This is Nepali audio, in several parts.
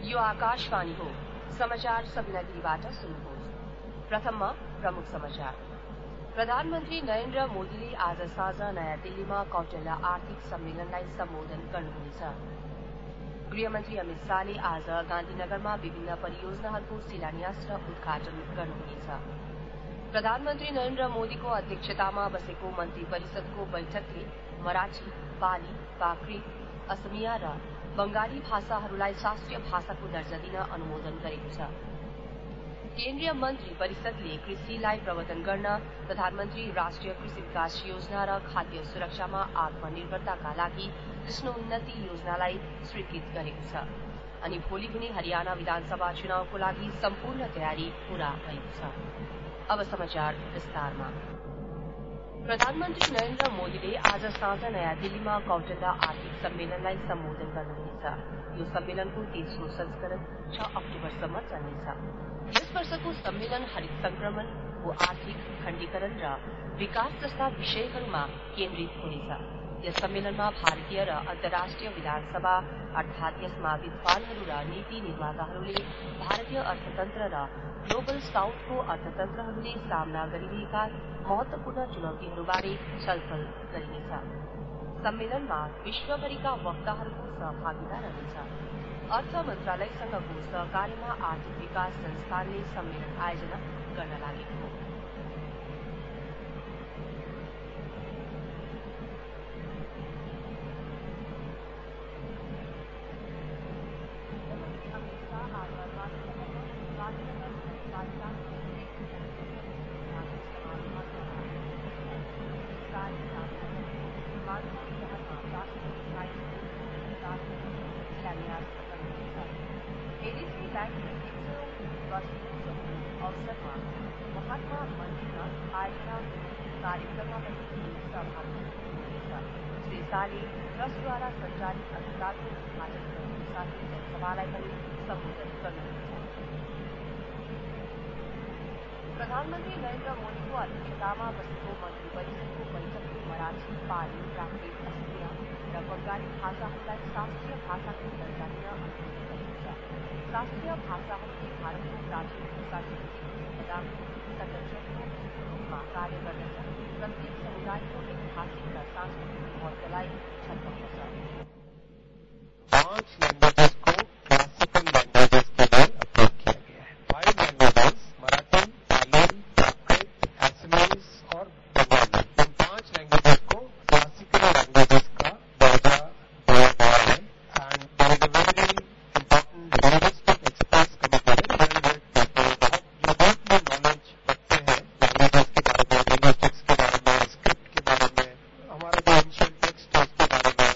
यो आकाशवाणी हो। समाचार सबैलाई सुन्नुहोस्। प्रथममा प्रमुख समाचार। प्रधानमन्त्री नरेन्द्र मोदीले आज साँझ नयाँ दिल्लीमा कौशल्य आर्थिक सम्मेलनलाई सम्बोधन गर्नुहुनेछ। गृहमन्त्री अमित शाहले आज गान्धीनगरमा विभिन्न परियोजनाहरूको शिलान्यास र उद्घाटन गर्नुहुनेछ। प्रधानमन्त्री नरेन्द्र मोदीको अध्यक्षतामा बसेको मन्त्री परिषदको बैठकले मराठी, पाली, प्राकृत, असमिया र बंगाली भाषाहरूलाई शास्त्रीय भाषाको दर्जा दिन अनुमोदन गरेको छ। केन्द्रीय मन्त्री परिषदले कृषिलाई प्रवर्धन गर्न प्रधानमन्त्री राष्ट्रिय कृषि विकास योजना र खाद्य सुरक्षामा आत्मनिर्भरताका लागि कृष्णोन्नति योजनालाई स्वीकृत गरेको छ। अनि भोलि हुने हरियाणा विधानसभा चुनावको लागि सम्पूर्ण तयारी पूरा भएको छ। अब समाचार विस्तारमा। प्रधानमन्त्री नरेन्द्र मोदीले आज साँझ नयाँ दिल्लीमा कौशल्य आर्थिक सम्मेलनलाई सम्बोधन गर्नुहुनेछ। यो सम्मेलनको तेस्रो संस्करण 6 अक्टोबरसम्म चल्नेछ। यस वर्षको सम्मेलन हरित संक्रमण, आर्थिक खण्डीकरण र विकास जस्ता विषयहरूमा केन्द्रित हुनेछ। यस सम्मेलनमा भारतीय र अन्तर्राष्ट्रिय विधानसभा अर्थात यसमा विद्वानहरू र नीति निर्माताहरूले भारतीय अर्थतन्त्र र ग्लोबल साउथको अर्थतन्त्रहरूले सामना गरिरहेका महत्वपूर्ण चुनौतीहरूबारे छलफल गरिनेछ। सम्मेलनमा विश्वभरिका वक्ताहरूको सहभागिता रहनेछ। अर्थ मन्त्रालयसँगको सहकार्यमा आर्थिक विकास संस्थानले सम्मेलन आयोजना गर्न लागेको हो। अवसरमा महात्मा मन्दिरमा आयोजना कार्यक्रममा पनि सहभागी हुनुहुनेछ। श्री शाहले ट्रस्टद्वारा सञ्चालित अस्पतालको उद्घाटन गर्नु साथै जनसभालाई पनि सम्बोधन गर्नुहुनेछ। प्रधानमन्त्री नरेन्द्र मोदीको अध्यक्षतामा बसेको मन्त्री परिषदको बैठकले मराठी, पाली, प्राकृत, असमिया र बंगाली भाषाहरूलाई शास्त्रीय भाषाको दर्जा दिन अनुमोदन गरेको छ। शास्त्रीय भाषाहरूले भारतको प्राचीन भाषा संरक्षणको रूपमा कार्य गर्दछ। प्रत्येक समुदायको ऐतिहासिक र सांस्कृतिक महत्वलाई झल्काउँदछ। 5 लैंग्वेजेस को क्लासिकल लैंग्वेजेस के लिए अप्रूव किया गया है। 5 लैंग्वेजेस मराठी, पाली, प्राकृत, असमीज और बंगाली, इन 5 लैंग्वेजेस को क्लासिकल लैंग्वेजेस का दर्जा दिया गया है। And there is a very important linguistic experts committee है, बहुत नॉलेज रखते हैं लैंग्वेजेस के बारे में, लिंग्विस्टिक्स के बारे में, स्क्रिप्ट के बारे में, हमारा जो एंशिएंट टेक्स्ट है उसके बारे में।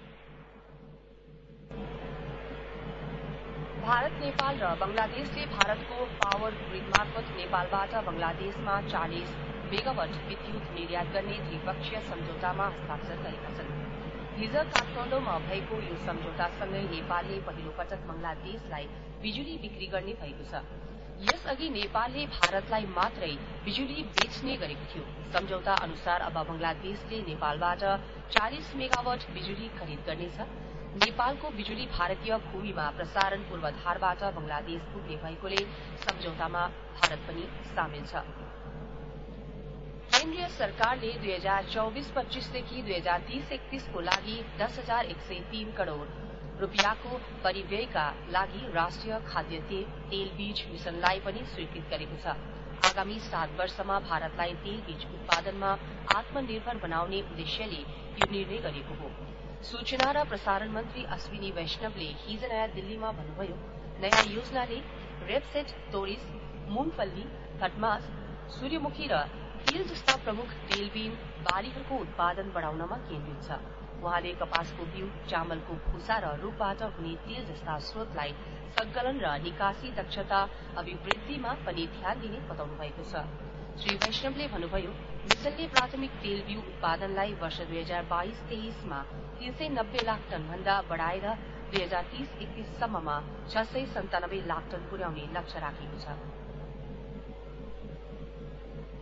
भारत, नेपाल र बंगलादेशले भारतको पावर ग्रिड मार्फत नेपालबाट बंगलादेशमा 40 मेगावाट विद्युत निर्यात गर्ने द्विपक्षीय सम्झौतामा हस्ताक्षर गरेका छन्। हिज काठमाडौँमा भएको यो सम्झौतासँगै नेपालले पहिलो पटक बंगलादेशलाई बिजुली बिक्री गर्ने भएको छ। यसअघि नेपालले भारतलाई मात्रै बिजुली बेच्ने गरेको थियो। सम्झौता अनुसार अब बंगलादेशले नेपालबाट 40 मेगावाट बिजुली खरिद गर्नेछ। नेपालको बिजुली भारतीय भूमिमा प्रसारण पूर्वाधारबाट बंगलादेश पुग्ने भएकोले सम्झौतामा भारत पनि सामेल छ। केन्द्रीय सरकारले 2024-25 देखि 2030-31 को लागि 10,103 करोड़ रूपियाँको परिव्ययका लागि राष्ट्रिय खाद्य तेल बीज मिशनलाई पनि स्वीकृत गरेको छ। आगामी 7 वर्षमा भारतलाई तेल बीज उत्पादनमा आत्मनिर्भर बनाउने उद्देश्यले यो निर्णय गरेको हो। सूचना र प्रसारण मन्त्री अश्विनी वैष्णवले हिज नयाँ दिल्लीमा भन्नुभयो, नयाँ योजनाले रेपसेड, तोरिस, मूंगफली, कटमास, सूर्यमुखी र तिल जस्ता प्रमुख तेलबीन बालीहरूको उत्पादन बढाउनमा केन्द्रित छ। उहाँले कपासको बिउ, चामलको भूसा र रूखबाट हुने तेल जस्ता स्रोतलाई संकलन र निकासी दक्षता अभिवृद्धिमा पनि ध्यान दिने बताउनु भएको छ। श्री वैष्णवले भन्नुभयो, मिशनले प्राथमिक तेल बिउ उत्पादनलाई वर्ष 2022-23 मा 390 लाख टन भन्दा बढ़ाएर 2030-31 सम्ममा 697 लाख टन पुर्याउने लक्ष्य राखेको छ।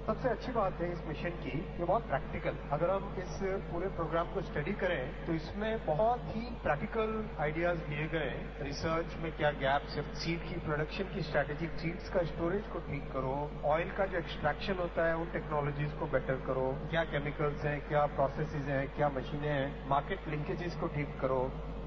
सबसे अच्छी बात है इस मिशन की, ये बहुत प्रैक्टिकल। अगर हम इस पूरे प्रोग्राम को स्टडी करें तो इसमें बहुत ही प्रैक्टिकल आइडियाज दिए गए हैं। रिसर्च में क्या गैप्स है, सीड की प्रोडक्शन की स्ट्रैटेजी, सीड्स का स्टोरेज को ठीक करो, ऑयल का जो एक्सट्रैक्शन होता है उन टेक्नोलॉजीज को बेटर करो, क्या केमिकल्स हैं, क्या प्रोसेसेस हैं, क्या मशीनें हैं, मार्केट लिंकेजेस को ठीक करो।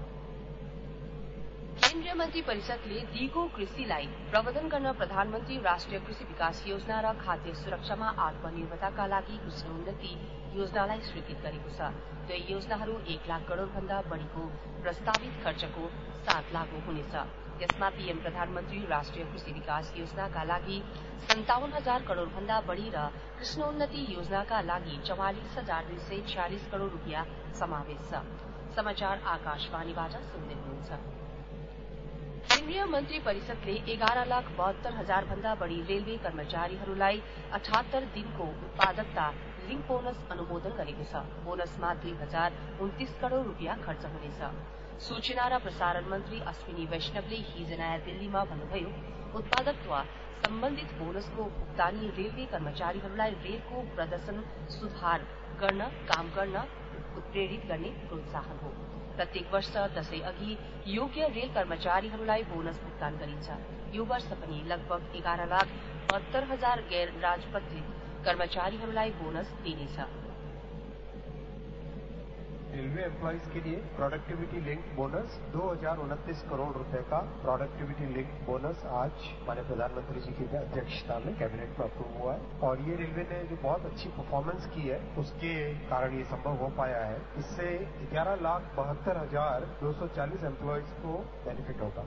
केन्द्रीय मन्त्री परिषदले दिगो कृषिलाई प्रवर्धन गर्न प्रधानमन्त्री राष्ट्रिय कृषि विकास योजना र खाद्य सुरक्षामा आत्मनिर्भरताका लागि कृष्णोन्नति योजनालाई स्वीकृत गरेको छ। दुवै योजनाहरू 1 लाख करोड़ भन्दा बढ़ीको प्रस्तावित खर्चको साथ लागू हुनेछ। यसमा पीएम प्रधानमन्त्री राष्ट्रिय कृषि विकास योजनाका लागि 57,000 करोड़ भन्दा बढ़ी र कृष्णोन्नति योजनाका लागि 44,246 करोड़ रूपियाँ समावेश छ। समाचार आकाशवाणीबाट सुन्दै हुनुहुन्छ। केन्द्रीय मन्त्री परिषदले 11,72,000 भन्दा बढ़ी रेलवे कर्मचारीहरूलाई 78 दिनको उत्पादकता लिंक बोनस अनुमोदन गरेको छ। बोनसमा 2,029 करोड़ रूपियाँ खर्च हुनेछ। सूचना र प्रसारण मन्त्री अश्विनी वैष्णवले हिज नयाँ दिल्लीमा भन्नुभयो, उत्पादकत्व सम्बन्धित बोनसको भुक्तानी रेलवे कर्मचारीहरूलाई रेलको प्रदर्शन सुधार गर्न, काम गर्न उत्प्रेरित गर्ने प्रोत्साहन हो। प्रत्येक वर्ष दशैं अघि योग्य रेल कर्मचारीहरूलाई बोनस भुक्तान गरिन्छ। यो वर्ष पनि लगभग 11,72,000 गैर राजपत्रित कर्मचारीहरूलाई बोनस दिइनेछ। रेलवे एम्प्लॉइज के लिए प्रोडक्टिविटी लिंक बोनस 2,029 करोड़ रुपए का प्रोडक्टिविटी लिंक बोनस आज हमारे प्रधानमंत्री जी की अध्यक्षता में कैबिनेट में अप्रूव हुआ है और ये रेलवे ने जो बहुत अच्छी परफॉर्मेंस की है उसके कारण ये संभव हो पाया है। इससे 11,72,240 एम्प्लॉइज को बेनिफिट होगा।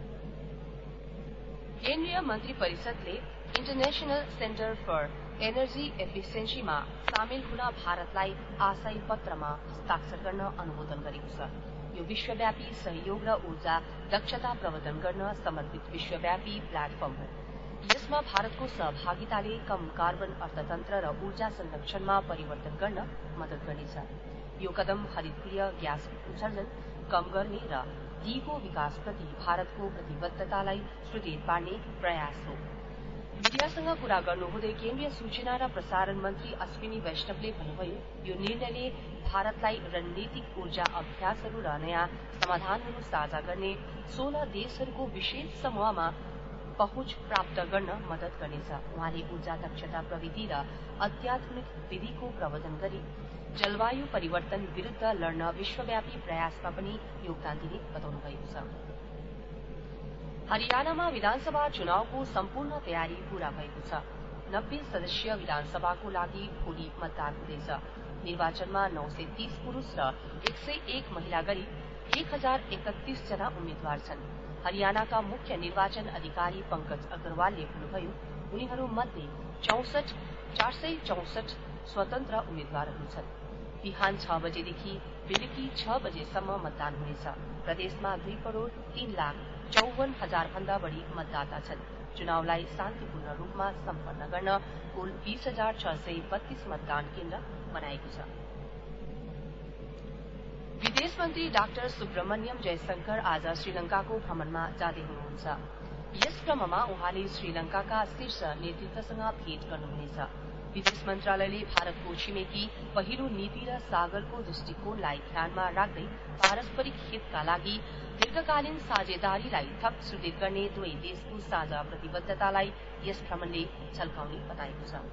केन्द्रीय मन्त्री परिषदले इन्टरनेशनल सेन्टर फर एनर्जी एफिसिएन्सीमा सामेल हुन भारतलाई आशय पत्रमा हस्ताक्षर गर्न अनुमोदन गरेको छ। यो विश्वव्यापी सहयोग र ऊर्जा दक्षता प्रवर्धन गर्न समर्पित विश्वव्यापी प्लेटफर्म हो। यसमा भारतको सहभागिताले कम कार्बन अर्थतन्त्र र ऊर्जा संरक्षणमा परिवर्तन गर्न मदत गर्नेछ। यो कदम हरितगृह ग्यास उत्सर्जन कम गर्ने र दिगो विकासप्रति भारतको प्रतिबद्धतालाई सुदृढ पार्ने प्रयास हो। मीडियासँग कुरा गर्नुहुँदै केन्द्रीय सूचना र प्रसारण मन्त्री अश्विनी वैष्णवले भन्नुभयो, यो निर्णयले भारतलाई रणनीतिक ऊर्जा अभ्यासहरू र नयाँ समाधानहरू साझा गर्ने 16 देशहरूको विशेष समूहमा पहुँच प्राप्त गर्न मदत गर्नेछ। उहाँले ऊर्जा दक्षता प्रविधि र अत्याधुनिक विधिको प्रवर्धन गरी जलवायु परिवर्तन विरूद्ध लड्न विश्वव्यापी प्रयासमा पनि योगदान दिने बताउनु भएको छ। हरियाणामा विधानसभा चुनावको सम्पूर्ण तयारी पूरा भएको छ। 90 सदस्यीय विधानसभाको लागि भोलि मतदान हुँदैछ। निर्वाचनमा 930 पुरूष र 101 महिला गरी 1031 जना उम्मेद्वार छन्। हरियाणाका मुख्य निर्वाचन अधिकारी पंकज अग्रवालले भन्नुभयो, उनीहरूमध्ये 464 स्वतन्त्र उम्मेद्वारहरू छन्। बिहान 6 बजेदेखि बेलुकी 6 बजेसम्म मतदान हुनेछ। प्रदेशमा 2,03,54,000 भन्दा बढ़ी मतदाता छन्। चुनावलाई शान्तिपूर्ण रूपमा सम्पन्न गर्न कुल 20,632 मतदान केन्द्र बनाएको छ। विदेश मन्त्री डाक्टर सुब्रमण्यम जयशंकर आज श्रीलंकाको भ्रमणमा जाँदै हुनुहुन्छ। यस क्रममा उहाँले श्रीलंकाका शीर्ष नेतृत्वसँग भेट गर्नुहुनेछ। विदेश मन्त्रालयले भारतको छिमेकी पहिरो नीति र सागरको दृष्टिकोणलाई ध्यानमा राख्दै पारस्परिक हितका लागि दीर्घकालीन साझेदारीलाई थप सुदृढ गर्ने दुवै देशको साझा प्रतिबद्धतालाई यस भ्रमणले झल्काउने बताएको छ।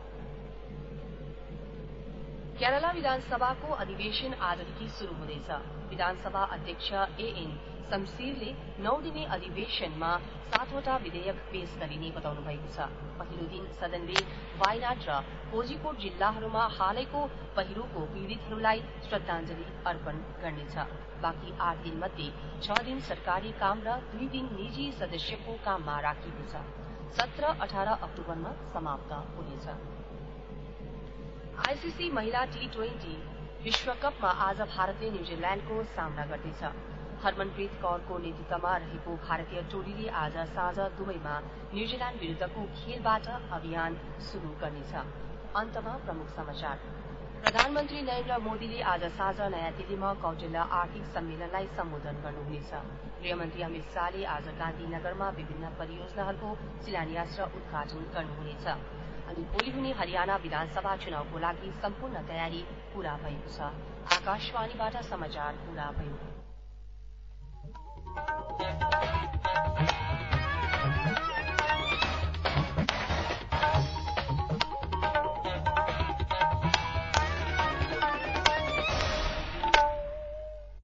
केरला विधानसभाको अधिवेशन आजदेखि शुरू हुँदैछ। विधानसभा अध्यक्ष एएन शमशेरले 9 दिने अधिवेशनमा 7वटा विधेयक पेश गरिने बताउनु भएको छ। पहिलो दिन सदनले वायनाड र कोझिकोड जिल्लाहरूमा हालैको पहिरोको पीड़ितहरूलाई श्रद्धांजलि अर्पण गर्नेछ। बाँकी 8 दिन मध्ये 6 दिन सरकारी काम र 2 दिन निजी सदस्यको काममा राखिएको छ। 17-18 अक्टोबरमा समाप्त हुनेछ। आईसीसी महिला T20 विश्वकपमा आज भारतले न्यूजील्याण्डको सामना गर्दैछ। हरमनप्रीत कौरको नेतृत्वमा रहेको भारतीय टोलीले आज साँझ दुबईमा न्यूजील्याण्ड विरूद्धको खेलबाट अभियान शुरू गर्नेछ। अन्तमा प्रमुख समाचार। प्रधानमन्त्री नरेन्द्र मोदीले आज साँझ नयाँ दिल्लीमा कौटिल्य आर्थिक सम्मेलनलाई सम्बोधन गर्नुहुनेछ। गृहमन्त्री अमित शाहले आज गान्धीनगरमा विभिन्न परियोजनाहरूको शिलान्यास र उद्घाटन गर्नुहुनेछ। अनि भोलि हुने हरियाणा विधानसभा चुनावको लागि सम्पूर्ण तयारी पूरा भएको छ। आकाशवाणीबाट समाचार पूरा भयो।